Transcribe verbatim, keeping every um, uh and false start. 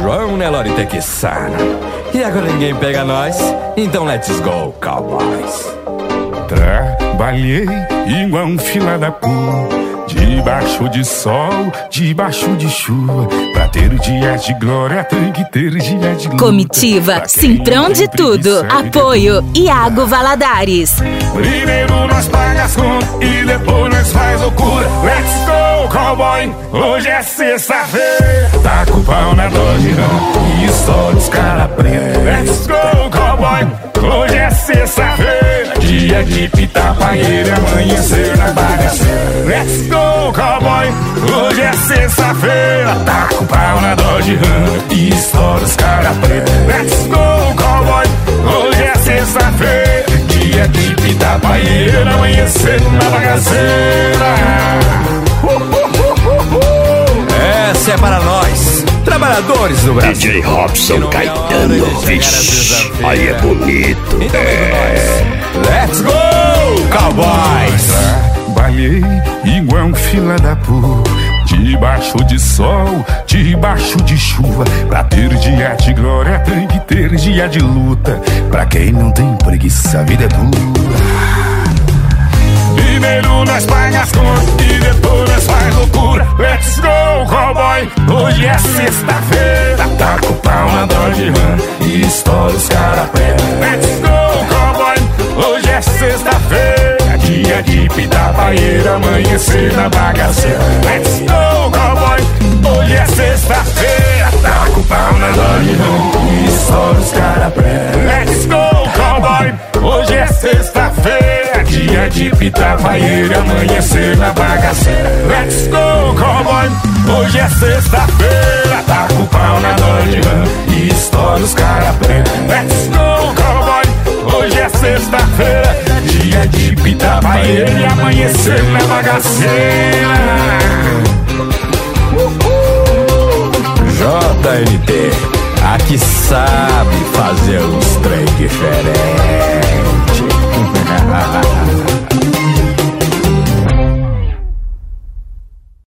João Nelore Tequissana. E agora ninguém pega nós, então let's go, cowboys. Trabalhei igual um fila da puta, debaixo de sol, debaixo de chuva. Pra ter o dia de glória, tem que ter o dia de luta. Comitiva Simprão de Tudo. Apoio Iago Valadares. Primeiro nós paga as contas e depois nós faz loucura. Let's go, cowboy, hoje é sexta-feira. Tá com o pau na Dodge Ram e estoura os cara preta. Let's go, cowboy, hoje é sexta-feira. Dia de pitar panheiro, amanhecer na bagaceira. Let's go, cowboy, hoje é sexta-feira. Tá com o pau na Dodge Ram e estoura os cara preta. Let's go, cowboy, hoje é sexta-feira. Dia de pitar panheiro, amanhecer na bagaceira. Essa é para nós, trabalhadores do Brasil. D J Robson Caetano, vixe, aí é bonito. Então, é. Let's go, cowboys. Trabalhei igual um fila da puta, debaixo de sol, debaixo de chuva. Pra ter dia de glória, tem que ter dia de luta. Pra quem não tem preguiça, a vida é dura. Primeiro nós paga as contas e depois nós faz loucura. Let's go, cowboy, hoje é sexta-feira. Tá com o pau na Dodge Ram e estoura os cara preta. Let's go, cowboy, hoje é sexta-feira. Dia de pitar paeira, amanhecer na bagaceira. Let's go, cowboy, hoje é sexta-feira. Tá com o pau na Dodge Ram e estoura os cara preta. Let's go, cowboy, hoje é sexta-feira. Dia de pitar paeira, amanhecer na bagaceira. Let's go, cowboy, hoje é sexta-feira. Tá com o pau na Dodge Ram e estoura os cara preta. Let's go, cowboy, hoje é sexta-feira. Dia de pitar paeira e amanhecer na bagaceira. J N T, aqui sabe fazer uns trem diferentes.